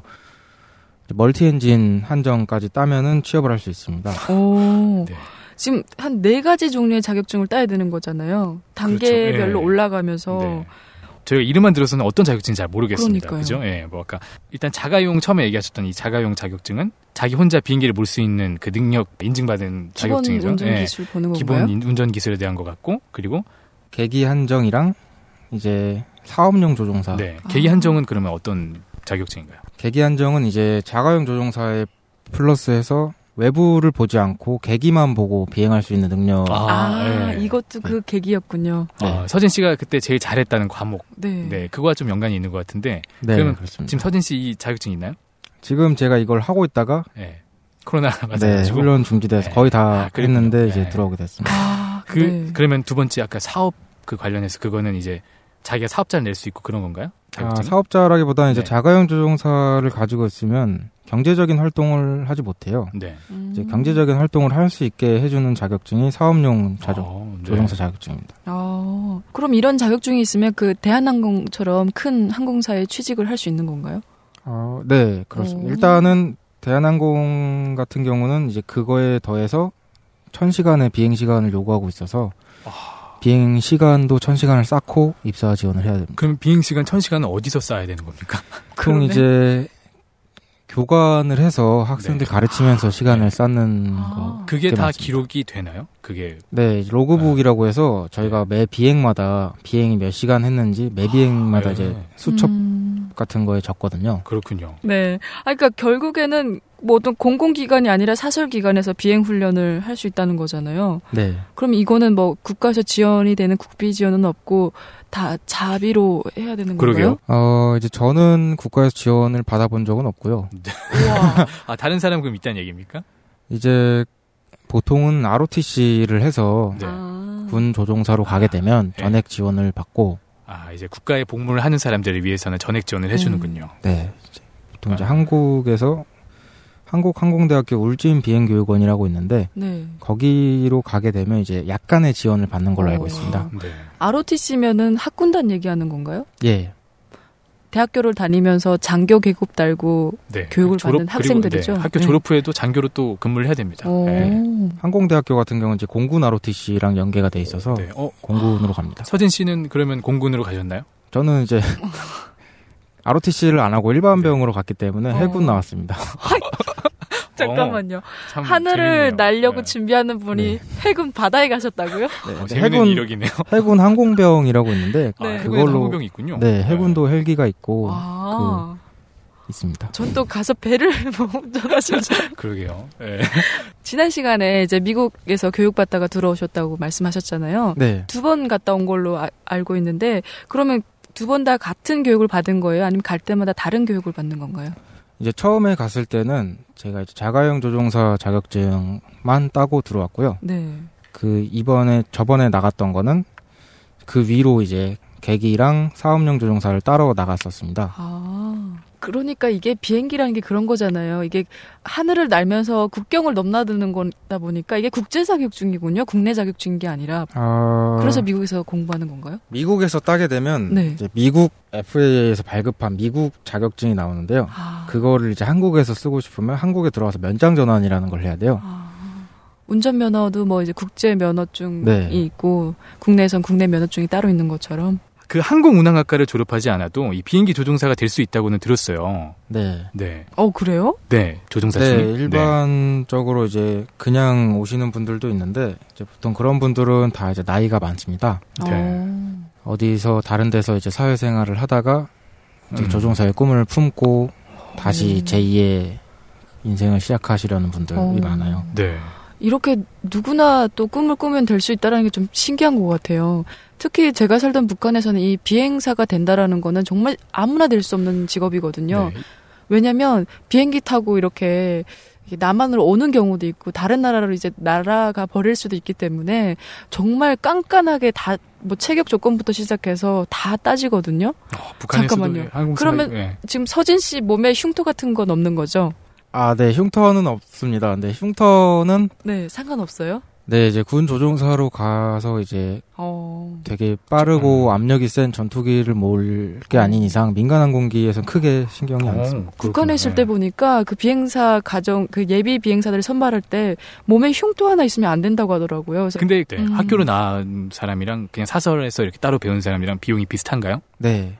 멀티 엔진 한정까지 따면은 취업을 할 수 있습니다. 오. 네. 지금 한 네 가지 종류의 자격증을 따야 되는 거잖아요. 단계별로 그렇죠. 네. 올라가면서. 네. 저희가 이름만 들어서는 어떤 자격증인지 잘 모르겠습니다. 그러니까요. 그죠? 예, 뭐 아까 일단 자가용 처음에 얘기하셨던 이 자가용 자격증은 자기 혼자 비행기를 몰 수 있는 그 능력 인증받은 기본 자격증이죠. 운전 예. 기술 보는 건가요? 기본 인- 운전 기술에 대한 것 같고 그리고 계기 한정이랑 이제 사업용 조종사. 네. 아. 계기 한정은 그러면 어떤 자격증인가요? 계기 한정은 이제 자가용 조종사에 플러스해서 외부를 보지 않고 계기만 보고 비행할 수 있는 능력. 아, 아, 예. 이것도 그 계기였군요. 어, 서진 씨가 그때 제일 잘했다는 과목. 네. 네, 그거와 좀 연관이 있는 것 같은데. 네, 그러면 그렇습니다. 지금 서진 씨 이 자격증 있나요? 지금 제가 이걸 하고 있다가 네. 코로나 네, 맞아가지고. 훈련 중지돼서 네. 거의 다 아, 그랬군요. 했는데 이제 네. 들어오게 됐습니다. 아, 그 네. 그러면 두 번째 아까 사업 그 관련해서 그거는 이제 자기가 사업자를 낼 수 있고 그런 건가요? 아, 자격증이? 사업자라기보다는 이제 네. 자가용 조종사를 가지고 있으면 경제적인 활동을 하지 못해요. 네. 음. 이제 경제적인 활동을 할 수 있게 해주는 자격증이 사업용 자격, 어, 네. 조종사 자격증입니다. 아, 그럼 이런 자격증이 있으면 그 대한항공처럼 큰 항공사에 취직을 할 수 있는 건가요? 어, 네, 그렇습니다. 오. 일단은 대한항공 같은 경우는 이제 그거에 더해서 천 시간의 비행 시간을 요구하고 있어서 비행 시간도 천 시간을 쌓고 입사 지원을 해야 됩니다. 그럼 비행 시간 천 시간은 어디서 쌓아야 되는 겁니까? 보통 그러네. 이제 교관을 해서 학생들 네. 가르치면서 시간을 네. 쌓는 아. 거. 그게 꽤 다 많습니다. 기록이 되나요? 그게 네, 이제 로그북이라고 해서 저희가 매 비행마다 비행이 몇 시간 했는지 매 비행마다 네. 이제 수첩 음. 같은 거에 적거든요. 그렇군요. 네. 아, 그러니까 결국에는 뭐 어떤 공공기관이 아니라 사설기관에서 비행훈련을 할 수 있다는 거잖아요. 네. 그럼 이거는 뭐 국가에서 지원이 되는 국비 지원은 없고 다 자비로 해야 되는 건가요? 그러게요. 어, 이제 저는 국가에서 지원을 받아본 적은 없고요. 우와. 아, 다른 사람 그럼 있다는 얘기입니까? 이제 보통은 알오티씨를 해서 네. 아. 군 조종사로 가게 되면 네. 전액 지원을 받고, 아, 이제 국가에 복무를 하는 사람들을 위해서는 전액 지원을 해주는군요. 네. 이제 보통 이제 아. 한국에서 한국항공대학교 울진 비행교육원이라고 있는데 네. 거기로 가게 되면 이제 약간의 지원을 받는 걸로 알고 어. 있습니다. 네. 알오티씨면은 학군단 얘기하는 건가요? 예. 대학교를 다니면서 장교 계급 달고 네. 교육을 졸업- 받는 그리고, 학생들이죠? 네, 학교 네. 졸업 후에도 장교로 또 근무를 해야 됩니다. 오. 네. 항공대학교 같은 경우는 이제 공군 알오티씨랑 연계가 돼 있어서 네. 어, 공군으로 갑니다. 서진 씨는 그러면 공군으로 가셨나요? 저는 이제 알오티씨를 안 하고 일반 병으로 갔기 때문에 어. 해군 나왔습니다. 잠깐만요. 참 하늘을 재밌네요. 날려고 네. 준비하는 분이 해군 바다에 가셨다고요? 네, 어, 이제 재밌는 해군 이력이네요. 해군 항공병이라고 있는데 아, 네. 해군에도 그걸로 항공병이 있군요. 네 해군도 헬기가 있고 아. 있습니다. 전 또 가서 배를 뭐 운전하시면 그러게요. 네. 지난 시간에 이제 미국에서 교육받다가 들어오셨다고 말씀하셨잖아요. 네. 두 번 갔다 온 걸로 아- 알고 있는데 그러면 두 번 다 같은 교육을 받은 거예요? 아니면 갈 때마다 다른 교육을 받는 건가요? 이제 처음에 갔을 때는 제가 이제 자가용 조종사 자격증만 따고 들어왔고요. 네. 그 이번에 저번에 나갔던 거는 그 위로 이제 계기랑 사업용 조종사를 따로 나갔었습니다. 아, 그러니까 이게 비행기라는 게 그런 거잖아요. 이게 하늘을 날면서 국경을 넘나드는 거다 보니까 이게 국제 자격증이군요. 국내 자격증인 게 아니라. 아, 그래서 미국에서 공부하는 건가요? 미국에서 따게 되면 네. 이제 미국 에프에이에이에서 발급한 미국 자격증이 나오는데요. 아, 그거를 이제 한국에서 쓰고 싶으면 한국에 들어와서 면장 전환이라는 걸 해야 돼요. 아, 운전면허도 뭐 이제 국제 면허증이 네. 있고 국내에선 국내 면허증이 따로 있는 것처럼. 그 항공운항학과를 졸업하지 않아도 이 비행기 조종사가 될 수 있다고는 들었어요. 네. 네. 어, 그래요? 네. 조종사 네, 중에. 일반적으로 이제 그냥 오시는 분들도 있는데 이제 보통 그런 분들은 다 이제 나이가 많습니다. 네. 어. 어디서 다른 데서 이제 사회생활을 하다가 이제 음. 조종사의 꿈을 품고 다시 음. 제이의 인생을 시작하시려는 분들이 어. 많아요. 네. 이렇게 누구나 또 꿈을 꾸면 될 수 있다는 게 좀 신기한 것 같아요. 특히 제가 살던 북한에서는 이 비행사가 된다라는 거는 정말 아무나 될 수 없는 직업이거든요. 네. 왜냐하면 비행기 타고 이렇게 남한으로 오는 경우도 있고 다른 나라로 이제 나라가 버릴 수도 있기 때문에 정말 깐깐하게 다 뭐 체격 조건부터 시작해서 다 따지거든요. 어, 북한에서도 잠깐만요. 항공사 그러면 네. 지금 서진 씨 몸에 흉터 같은 건 없는 거죠? 아, 네, 흉터는 없습니다. 근데 흉터는 네, 상관없어요? 네, 이제 군 조종사로 가서 이제 어... 되게 빠르고 압력이 센 전투기를 몰 게 아닌 이상 민간 항공기에서는 크게 신경이 안 씁니다. 어, 북한에 있을 그렇군요. 때 보니까 그 비행사 가정 그 예비 비행사들을 선발할 때 몸에 흉터 하나 있으면 안 된다고 하더라고요. 그래서 근데 네, 음. 학교로 나온 사람이랑 그냥 사설에서 이렇게 따로 배운 사람이랑 비용이 비슷한가요? 네.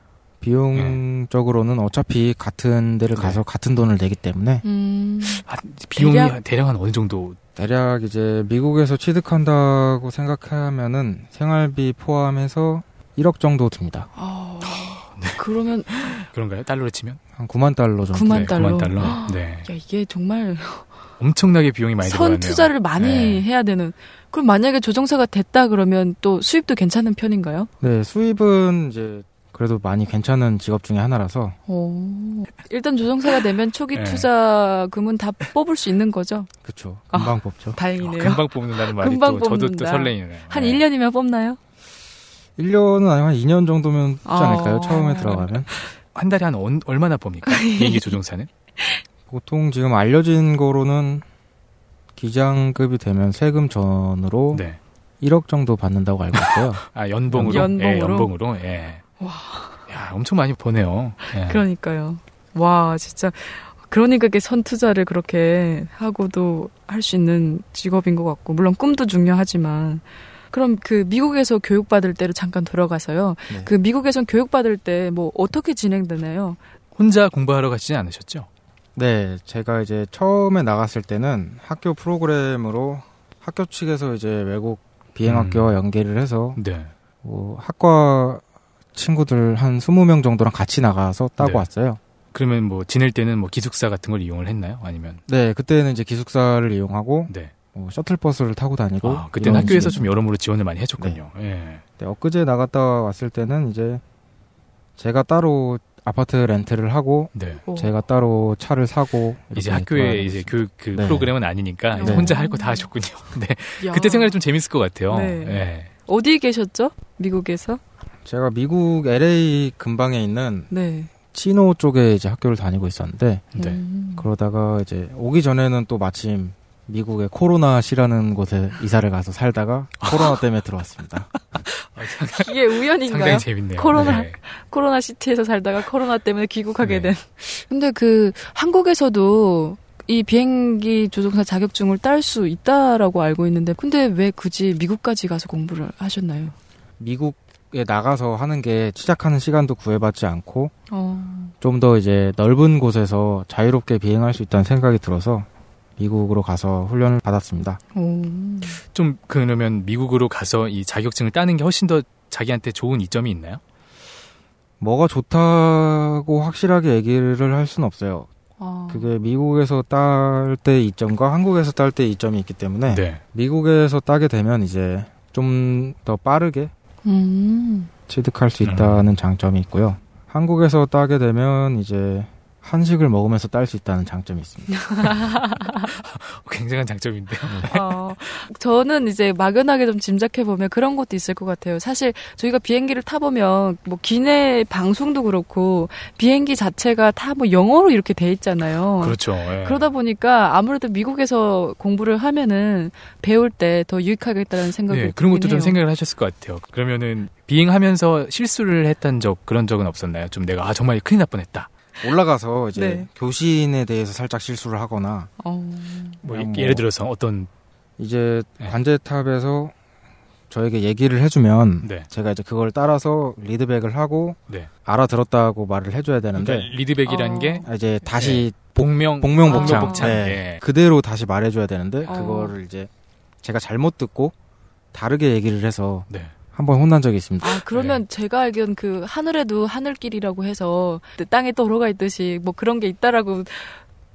비용적으로는 어차피 같은 데를 가서 네. 같은 돈을 내기 때문에 음... 아, 비용이 대략- 대략 한 어느 정도? 대략 이제 미국에서 취득한다고 생각하면은 생활비 포함해서 일억 정도 듭니다. 아... 그러면 그런가요? 달러로 치면? 한 구만 달러 정도. 구만 네, 달러. 구만 달러. 네. 야, 이게 정말 엄청나게 비용이 많이 들어가네요. 선 투자를 많이 네. 해야 되는. 그럼 만약에 조종사가 됐다 그러면 또 수입도 괜찮은 편인가요? 네, 수입은 이제 그래도 많이 괜찮은 직업 중에 하나라서 오. 일단 조종사가 되면 초기 네. 투자금은 다 뽑을 수 있는 거죠? 그쵸. 아. 금방 뽑죠. 다행이네요. 어, 금방 뽑는다는 말이 금방 또 저도 또 뽑는다. 설레이네요. 한 네. 일 년이면 뽑나요? 일 년은 아니면 한 이 년 정도면 뽑지 아. 않을까요? 처음에 들어가면. 한 달에 한 얼- 얼마나 봅니까? 비행기 조종사는? 보통 지금 알려진 거로는 기장급이 되면 세금 전으로 네. 일억 정도 받는다고 알고 있어요. 아, 연봉으로? 연봉으로? 예, 연봉으로. 예. 와. 야, 엄청 많이 버네요. 예. 그러니까요. 와, 진짜. 그러니까 이게 선 투자를 그렇게 하고도 할 수 있는 직업인 것 같고, 물론 꿈도 중요하지만. 그럼 그 미국에서 교육받을 때로 잠깐 돌아가서요. 네. 그 미국에선 교육받을 때 뭐 어떻게 진행되나요? 혼자 공부하러 가시진 않으셨죠? 네, 제가 이제 처음에 나갔을 때는 학교 프로그램으로 학교 측에서 이제 외국 비행학교와 연계를 해서 네. 뭐 학과 친구들 한 스무 명 정도랑 같이 나가서 따고 네. 왔어요. 그러면 뭐 지낼 때는 뭐 기숙사 같은 걸 이용을 했나요? 아니면? 네, 그때는 이제 기숙사를 이용하고 네. 뭐 셔틀버스를 타고 다니고. 아, 그때는 이런 학교에서 식으로. 좀 여러모로 지원을 많이 해줬군요. 예. 네, 엊그제 나갔다 왔을 때는 이제 제가 따로 아파트 렌트를 하고 네. 오. 제가 따로 차를 사고 이제 이렇게 학교에 돌아다녔어요. 이제 교육 그 네. 프로그램은 아니니까 이제 네. 혼자 할 거 다 하셨군요. 네. 야. 그때 생활이 좀 재밌을 것 같아요. 네. 예. 어디 계셨죠? 미국에서? 제가 미국 엘에이 근방에 있는 네. 치노 쪽에 이제 학교를 다니고 있었는데 네. 음. 그러다가 이제 오기 전에는 또 마침 미국의 코로나시라는 곳에 이사를 가서 살다가 코로나 때문에 들어왔습니다. 이게 우연인가요? 상당히 재밌네요. 코로나. 네. 코로나 시티에서 살다가 코로나 때문에 귀국하게 네. 된. 근데 그 한국에서도 이 비행기 조종사 자격증을 딸 수 있다라고 알고 있는데 근데 왜 굳이 미국까지 가서 공부를 하셨나요? 미국에 나가서 하는 게 시작하는 시간도 구애받지 않고 어. 좀 더 이제 넓은 곳에서 자유롭게 비행할 수 있다는 생각이 들어서 미국으로 가서 훈련을 받았습니다. 오. 좀 그러면 미국으로 가서 이 자격증을 따는 게 훨씬 더 자기한테 좋은 이점이 있나요? 뭐가 좋다고 확실하게 얘기를 할 수는 없어요. 아. 그게 미국에서 딸 때 이점과 한국에서 딸 때 이점이 있기 때문에 네. 미국에서 따게 되면 이제 좀 더 빠르게 음. 취득할 수 있다는 장점이 있고요. 한국에서 따게 되면 이제 한식을 먹으면서 딸 수 있다는 장점이 있습니다. 굉장한 장점인데요. 어, 저는 이제 막연하게 좀 짐작해보면 그런 것도 있을 것 같아요. 사실 저희가 비행기를 타보면 뭐 기내 방송도 그렇고 비행기 자체가 다 뭐 영어로 이렇게 돼 있잖아요. 그렇죠. 예. 그러다 보니까 아무래도 미국에서 공부를 하면은 배울 때 더 유익하겠다는 생각이 네, 그런 것도 들긴 좀 해요. 생각을 하셨을 것 같아요. 그러면은 비행하면서 실수를 했던 적 그런 적은 없었나요? 좀 내가 아 정말 큰일 날 뻔했다. 올라가서 이제 네. 교신에 대해서 살짝 실수를 하거나 어. 뭐, 그냥 예- 뭐 예를 들어서 어떤 이제 네. 관제탑에서 저에게 얘기를 해주면 네. 제가 이제 그걸 따라서 리드백을 하고 네. 알아들었다고 말을 해줘야 되는데 그러니까 리드백이라는 어. 게 이제 다시 복명 복명복창, 복창. 네. 예. 그대로 다시 말해줘야 되는데 어. 그거를 이제 제가 잘못 듣고 다르게 얘기를 해서 네. 한번 혼난 적이 있습니다. 아, 그러면 제가 알기로는 그 하늘에도 하늘길이라고 해서 땅에 떠 오르가 있듯이 뭐 그런 게 있다라고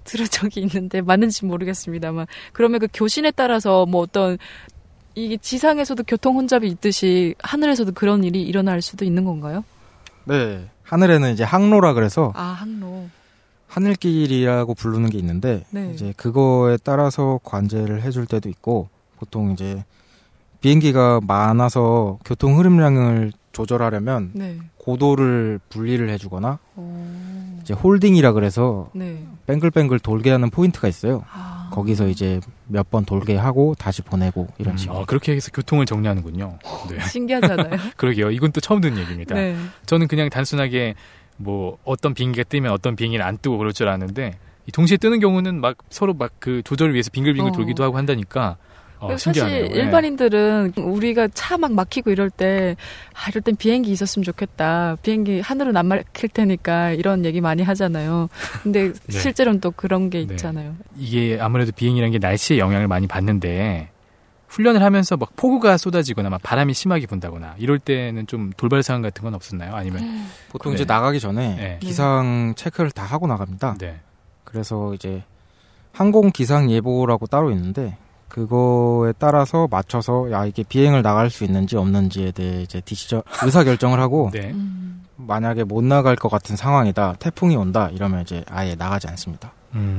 들은 적이 있는데 맞는지 모르겠습니다만 그러면 그 교신에 따라서 뭐 어떤 이게 지상에서도 교통 혼잡이 있듯이 하늘에서도 그런 일이 일어날 수도 있는 건가요? 네. 하늘에는 이제 항로라 그래서 아, 항로. 하늘길이라고 부르는 게 있는데 네. 이제 그거에 따라서 관제를 해줄 때도 있고 보통 이제 비행기가 많아서 교통 흐름량을 조절하려면 네. 고도를 분리를 해주거나 오. 이제 홀딩이라 그래서 네. 뱅글뱅글 돌게 하는 포인트가 있어요. 아. 거기서 이제 몇 번 돌게 하고 다시 보내고 이런 음, 식으로. 아, 그렇게 해서 교통을 정리하는군요. 네. 신기하잖아요. 그러게요. 이건 또 처음 듣는 얘기입니다. 네. 저는 그냥 단순하게 뭐 어떤 비행기가 뜨면 어떤 비행기는 안 뜨고 그럴 줄 알았는데 이 동시에 뜨는 경우는 막 서로 막 그 조절을 위해서 빙글빙글 어. 돌기도 하고 한다니까 어, 사실 신기하네요. 일반인들은 우리가 차 막 막히고 이럴 때 아, 이럴 땐 비행기 있었으면 좋겠다. 비행기 하늘은 안 막힐 테니까 이런 얘기 많이 하잖아요. 근데 네. 실제로는 또 그런 게 네. 있잖아요. 이게 아무래도 비행이라는 게 날씨에 영향을 많이 받는데 훈련을 하면서 막 폭우가 쏟아지거나 막 바람이 심하게 분다거나 이럴 때는 좀 돌발 상황 같은 건 없었나요? 아니면 보통 네. 이제 나가기 전에 네. 기상 체크를 다 하고 나갑니다. 네. 그래서 이제 항공 기상 예보라고 따로 있는데 그거에 따라서 맞춰서 야 이게 비행을 나갈 수 있는지 없는지에 대해 이제 디시전 의사 결정을 하고 네. 음. 만약에 못 나갈 것 같은 상황이다 태풍이 온다 이러면 이제 아예 나가지 않습니다.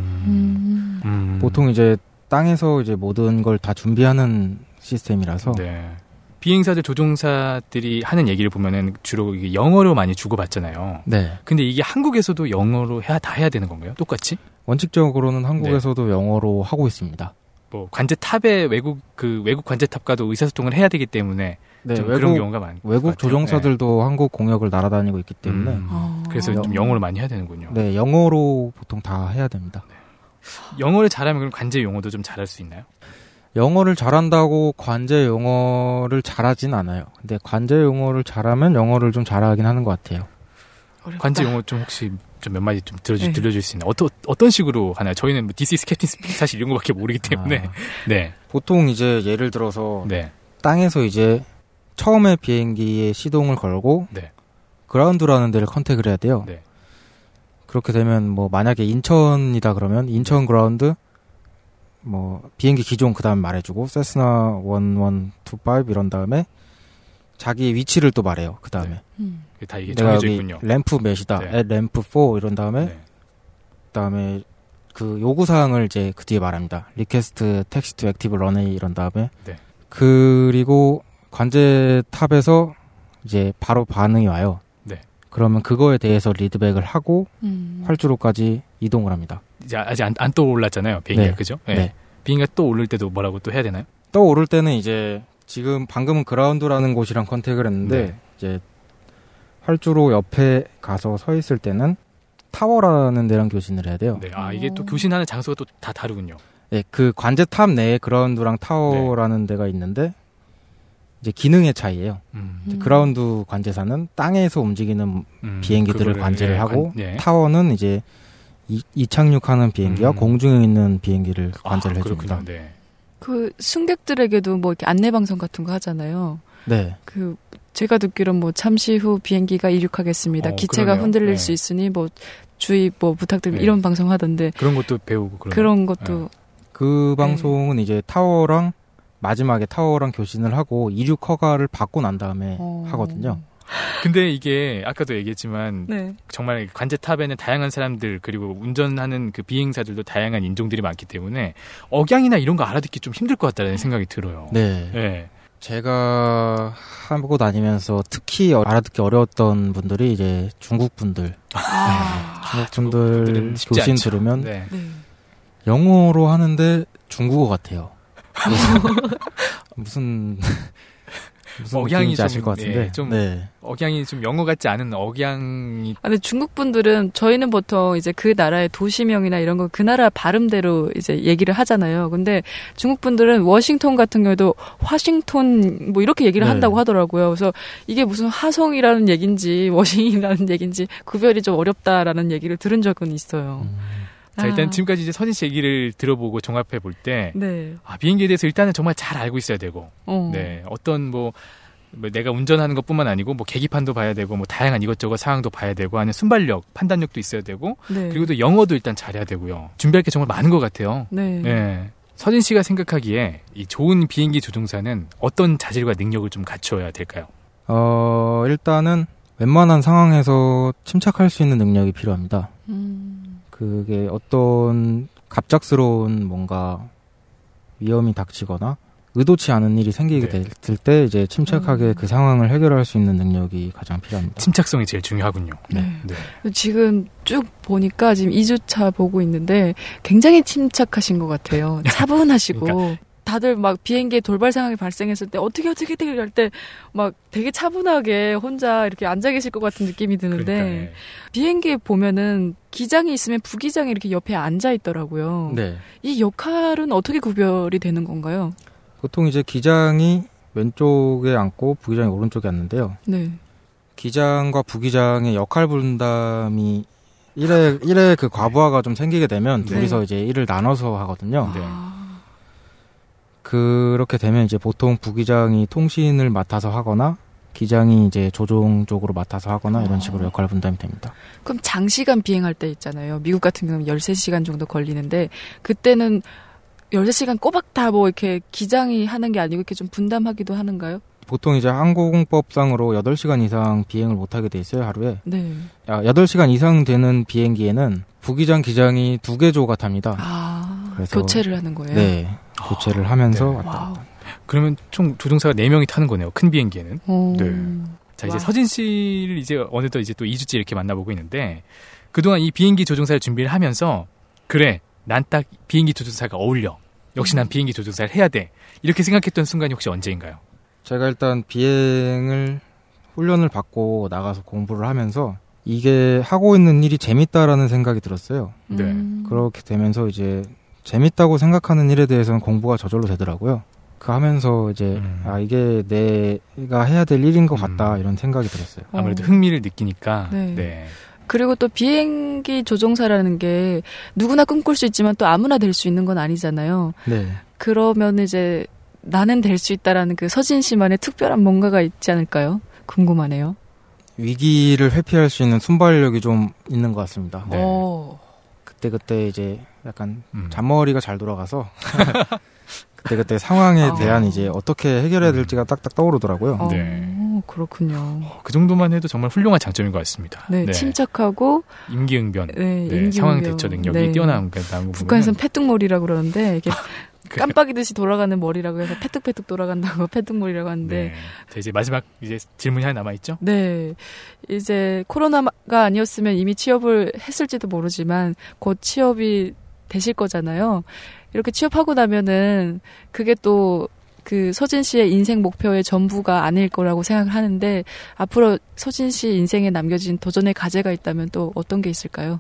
음. 음. 음. 보통 이제 땅에서 이제 모든 걸 다 준비하는 시스템이라서 네. 비행사들 조종사들이 하는 얘기를 보면은 주로 이게 영어로 많이 주고받잖아요. 네. 근데 이게 한국에서도 영어로 해야 다 해야 되는 건가요? 똑같이? 원칙적으로는 한국에서도 영어로 하고 있습니다. 뭐 관제탑에 외국 그 외국 관제탑과도 의사소통을 해야 되기 때문에 네, 좀 외국 그런 경우가 많은 외국 조종사들도 한국 공역을 날아다니고 있기 때문에 음. 어. 그래서 좀 영어를 많이 해야 되는군요. 네, 영어로 보통 다 해야 됩니다. 영어를 잘하면 그럼 관제 용어도 좀 잘할 수 있나요? 영어를 잘한다고 관제 용어를 잘하진 않아요. 근데 관제 용어를 잘하면 영어를 좀 잘하긴 하는 것 같아요. 어렵다. 관제 용어 좀 혹시 좀 몇 마디 좀 들려주, 네. 들려줄 수 있나요? 어떤 어떤 식으로 하나요? 저희는 뭐 This is Captain Speak 사실 이런 거밖에 모르기 때문에 아, 네, 보통 이제 예를 들어서 네, 땅에서 이제 처음에 비행기에 시동을 걸고 네, 그라운드라는 데를 컨택을 해야 돼요. 네. 그렇게 되면 뭐 만약에 인천이다 그러면 인천 그라운드 뭐 비행기 기종 그 다음에 말해주고 세스나 일일이오 이런 다음에 자기 위치를 또 말해요. 그 다음에 음. 다 이게 내가 정해져 여기 있군요. 램프 몇이다, 네. 앳 램프 사 이런 다음에 네. 그다음에 그 요구 사항을 이제 그 뒤에 말합니다. 리퀘스트 텍스트 액티브 런웨이 이런 다음에 네. 그리고 관제 탑에서 이제 바로 반응이 와요. 네. 그러면 그거에 대해서 리드백을 하고 음. 활주로까지 이동을 합니다. 이제 아직 안, 안 떠올랐잖아요. 비행기가 네. 그죠? 네. 비행기가 또 오를 때도 뭐라고 또 해야 되나요? 떠오를 때는 이제 지금 방금은 그라운드라는 곳이랑 컨택을 했는데 네. 이제 활주로 옆에 가서 서 있을 때는 타워라는 데랑 교신을 해야 돼요. 네. 아 이게 또 오. 교신하는 장소가 또 다 다르군요. 네, 그 관제탑 내에 그라운드랑 타워라는 데가 있는데 이제 기능의 차이예요. 음. 음. 그라운드 관제사는 땅에서 움직이는 음, 비행기들을 그거를, 관제를 예, 하고 관- 예. 타워는 이제 이, 이착륙하는 비행기와 음. 공중에 있는 비행기를 관제를 아, 해줍니다. 그렇군요. 네. 그 승객들에게도 뭐 이렇게 안내 방송 같은 거 하잖아요. 네, 그 제가 듣기로는 뭐 잠시 후 비행기가 이륙하겠습니다. 어, 기체가 그러네요. 흔들릴 네. 수 있으니 뭐 주의 뭐 부탁드립니다. 네. 이런 방송 하던데 그런 것도 배우고 그런 그런 것도 그 방송은 이제 타워랑 마지막에 타워랑 교신을 하고 이륙 허가를 받고 난 다음에 어. 하거든요. 근데 이게 아까도 얘기했지만 네. 정말 관제탑에는 다양한 사람들 그리고 운전하는 그 비행사들도 다양한 인종들이 많기 때문에 억양이나 이런 거 알아듣기 좀 힘들 것 같다는 생각이 들어요. 네, 네. 제가 하고 다니면서 특히 알아듣기 어려웠던 분들이 이제 중국 분들, 아. 중국 분들 분들은 쉽지 교신 않죠. 들으면 네. 네. 영어로 하는데 중국어 같아요. 무슨 무슨 억양이 느낌인지 아실 좀, 것 같은데. 예, 좀 네. 억양이 좀 영어 같지 않은 억양이 아, 근데 중국 분들은 저희는 보통 이제 그 나라의 도시명이나 이런 거 그 나라 발음대로 이제 얘기를 하잖아요. 근데 중국 분들은 워싱턴 같은 경우도 화싱턴 뭐 이렇게 얘기를 네. 한다고 하더라고요. 그래서 이게 무슨 화성이라는 얘기인지 워싱이라는 얘기인지 구별이 좀 어렵다라는 얘기를 들은 적은 있어요. 음, 자, 일단 아. 지금까지 이제 서진 씨 얘기를 들어보고 종합해 볼 때 네. 아, 비행기에 대해서 일단은 정말 잘 알고 있어야 되고 어. 네. 어떤 뭐 뭐 내가 운전하는 것뿐만 아니고 뭐 계기판도 봐야 되고 뭐 다양한 이것저것 상황도 봐야 되고 하는 순발력, 판단력도 있어야 되고 네. 그리고 또 영어도 일단 잘해야 되고요. 준비할 게 정말 많은 것 같아요. 네. 네. 서진 씨가 생각하기에 이 좋은 비행기 조종사는 어떤 자질과 능력을 좀 갖춰야 될까요? 어, 일단은 웬만한 상황에서 침착할 수 있는 능력이 필요합니다. 음. 그게 어떤 갑작스러운 뭔가 위험이 닥치거나 의도치 않은 일이 생기게 네. 됐을 때 이제 침착하게 음. 그 상황을 해결할 수 있는 능력이 가장 필요합니다. 침착성이 제일 중요하군요. 네. 네. 지금 쭉 보니까 지금 이 주차 보고 있는데 굉장히 침착하신 것 같아요. 차분하시고. 그러니까. 다들 막 비행기에 돌발 상황이 발생했을 때 어떻게 어떻게 어떻게 할 때 막 되게 차분하게 혼자 이렇게 앉아 계실 것 같은 느낌이 드는데 그러니까, 네. 비행기에 보면은 기장이 있으면 부기장이 이렇게 옆에 앉아 있더라고요. 네. 이 역할은 어떻게 구별이 되는 건가요? 보통 이제 기장이 왼쪽에 앉고 부기장이 오른쪽에 앉는데요. 네. 기장과 부기장의 역할 분담이 일회, 일회 그 과부하가 좀 생기게 되면 네. 둘이서 이제 일을 나눠서 하거든요. 네. 아, 그렇게 되면 이제 보통 부기장이 통신을 맡아서 하거나 기장이 이제 조종 쪽으로 맡아서 하거나 이런 식으로 역할 분담이 됩니다. 그럼 장시간 비행할 때 있잖아요. 미국 같은 경우는 열세 시간 정도 걸리는데 그때는 열세 시간 꼬박 다 뭐 이렇게 기장이 하는 게 아니고 이렇게 좀 분담하기도 하는가요? 보통 이제 항공법상으로 여덟 시간 이상 비행을 못하게 돼 있어요, 하루에. 네. 아, 여덟 시간 이상 되는 비행기에는 부기장, 기장이 두 개 조가 탑니다. 아, 그래서- 교체를 하는 거예요? 네. 교체를 하면서 네. 왔다 와우. 갔다. 그러면 총 조종사가 네 명이 타는 거네요. 큰 비행기에는. 오. 네. 자, 이제 와. 서진 씨를 이제 어느덧 이제 또 이 주째 이렇게 만나보고 있는데 그동안 이 비행기 조종사를 준비를 하면서 그래, 난 딱 비행기 조종사가 어울려. 역시 난 비행기 조종사를 해야 돼. 이렇게 생각했던 순간이 혹시 언제인가요? 제가 일단 비행을 훈련을 받고 나가서 공부를 하면서 이게 하고 있는 일이 재밌다라는 생각이 들었어요. 네. 음. 그렇게 되면서 이제 재밌다고 생각하는 일에 대해서는 공부가 저절로 되더라고요. 그 하면서 이제 음. 아 이게 내가 해야 될 일인 것 같다 음. 이런 생각이 들었어요. 아무래도 어. 흥미를 느끼니까. 네. 네. 그리고 또 비행기 조종사라는 게 누구나 꿈꿀 수 있지만 또 아무나 될 수 있는 건 아니잖아요. 네. 그러면 이제 나는 될 수 있다라는 그 서진 씨만의 특별한 뭔가가 있지 않을까요? 궁금하네요. 위기를 회피할 수 있는 순발력이 좀 있는 것 같습니다. 네. 오. 그때 그때 이제 약간 음. 잔머리가 잘 돌아가서 그때 그때 상황에 아. 대한 이제 어떻게 해결해야 될지가 딱딱 떠오르더라고요. 어, 네. 그렇군요. 그 정도만 해도 정말 훌륭한 장점인 것 같습니다. 네, 침착하고 임기응변, 네, 네, 임기응변. 상황 대처 능력이 네. 뛰어난 거 나온 거 북한에서는 보면 패뚝머리라고 그러는데 이게 그- 깜빡이듯이 돌아가는 머리라고 해서 패뚝패뚝 돌아간다고 패뚝머리라고 하는데 네. 자, 이제 마지막 이제 질문이 하나 남아 있죠? 네. 이제 코로나가 아니었으면 이미 취업을 했을지도 모르지만 곧 취업이 되실 거잖아요. 이렇게 취업하고 나면은 그게 또 그 서진 씨의 인생 목표의 전부가 아닐 거라고 생각을 하는데 앞으로 서진 씨 인생에 남겨진 도전의 과제가 있다면 또 어떤 게 있을까요?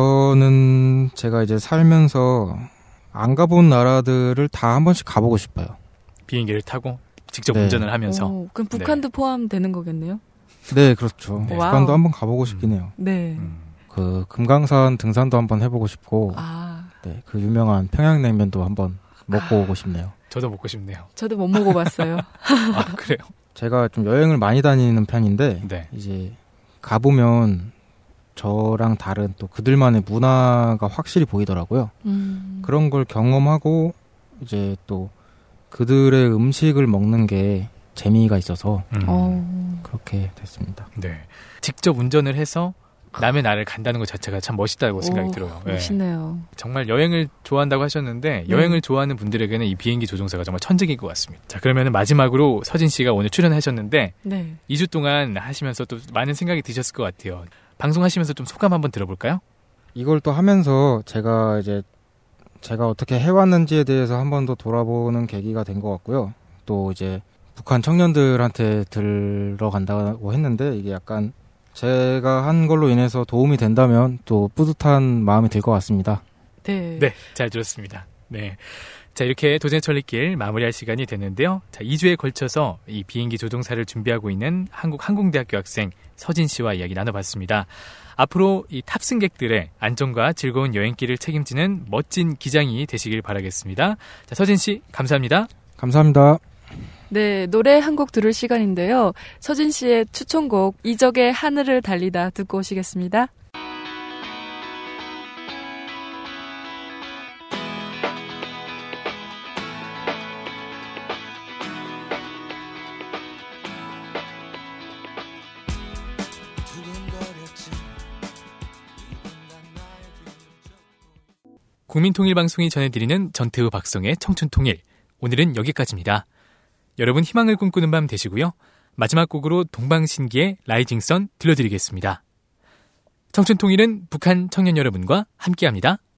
저는 제가 이제 살면서 안 가본 나라들을 다 한 번씩 가보고 싶어요. 비행기를 타고 직접 네. 운전을 하면서 오, 그럼 북한도 포함되는 거겠네요? 네, 그렇죠. 네. 북한도 와우. 한번 가보고 싶긴 해요. 네. 음. 그 금강산 등산도 한번 해보고 싶고, 아, 네, 그 유명한 평양냉면도 한번 먹고 아. 오고 싶네요. 저도 먹고 싶네요. 저도 못 먹어봤어요. 아, 그래요? 제가 좀 여행을 많이 다니는 편인데 네. 이제 가보면 저랑 다른 또 그들만의 문화가 확실히 보이더라고요. 음. 그런 걸 경험하고 이제 또 그들의 음식을 먹는 게 재미가 있어서 음. 어. 그렇게 됐습니다. 네. 직접 운전을 해서 남의 나라를 간다는 것 자체가 참 멋있다고 생각이 오, 들어요. 네. 멋있네요. 정말 여행을 좋아한다고 하셨는데 네. 여행을 좋아하는 분들에게는 이 비행기 조종사가 정말 천직일 것 같습니다. 자, 그러면 마지막으로 서진 씨가 오늘 출연하셨는데 네. 이 주 동안 하시면서 또 많은 생각이 드셨을 것 같아요. 방송하시면서 좀 소감 한번 들어볼까요? 이걸 또 하면서 제가 이제 제가 어떻게 해왔는지에 대해서 한 번 더 돌아보는 계기가 된 것 같고요. 또 이제 북한 청년들한테 들어간다고 했는데 이게 약간 제가 한 걸로 인해서 도움이 된다면 또 뿌듯한 마음이 들 것 같습니다. 네. 네, 잘 들었습니다. 네. 자, 이렇게 도전의 천리길 마무리할 시간이 됐는데요. 자, 이 주에 걸쳐서 이 비행기 조종사를 준비하고 있는 한국항공대학교 학생 서진 씨와 이야기 나눠봤습니다. 앞으로 이 탑승객들의 안전과 즐거운 여행길을 책임지는 멋진 기장이 되시길 바라겠습니다. 자, 서진 씨, 감사합니다. 감사합니다. 네, 노래 한 곡 들을 시간인데요. 서진 씨의 추천곡 이적의 하늘을 달리다 듣고 오시겠습니다. 국민통일방송이 전해드리는 전태우 박성의 청춘통일. 오늘은 여기까지입니다. 여러분 희망을 꿈꾸는 밤 되시고요. 마지막 곡으로 동방신기의 라이징 선 들려드리겠습니다. 청춘통일은 북한 청년 여러분과 함께합니다.